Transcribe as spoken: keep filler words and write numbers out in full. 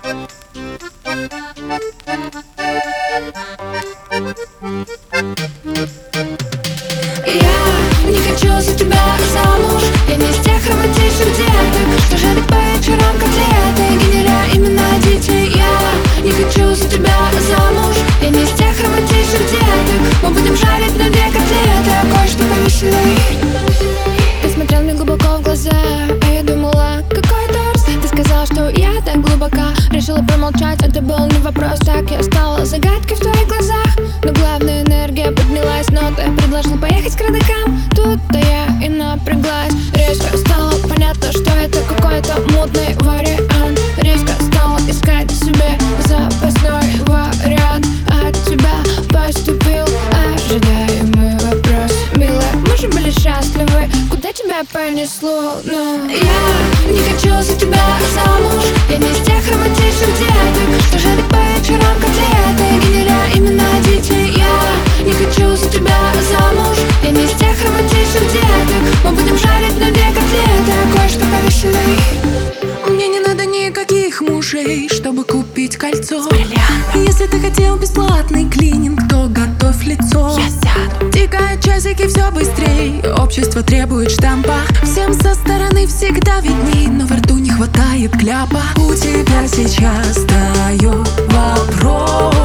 Я не хочу за тебя замуж. Я не из тех романтичных деток, что жарят по вечерам котлеты, генеря имена детей. Я не хочу за тебя замуж. Я не из тех романтичных деток. Мы будем жарить на две котлеты, а кое-что повеселей. Ты смотрел мне глубоко в глаза, а я думала, какой торс. Ты сказал, что я так глубока. Решила промолчать, это был не вопрос. Так я стала загадкой в твоих глазах. Но главная энергия поднялась, но ты предложил поехать к родакам. Тут-то я и напряглась. Резко стало понятно, что это какой-то мутный вариант. Резко стала искать себе запасной вариант. От тебя поступил ожидаемый вопрос. Милая, мы же были счастливы, куда тебя понесло? Но я не хочу за тебя замуж. Я не из тех романтичных деток, что жарят по вечерам котлеты, генеря имена детей. Я не хочу за тебя замуж. Я не из тех романтичных деток. Мы будем жарить на две котлеты, а кое-что повеселей. Мне не надо никаких мужей, чтобы купить кольцо. Если ты хотел бесплатный клининг, то готовь лицо. Я сяду. Тикают часики все быстрей, общество требует штампа. Всем со стороны всегда видней, но во рту не хватает кляпа. У тебя сейчас встает вопрос: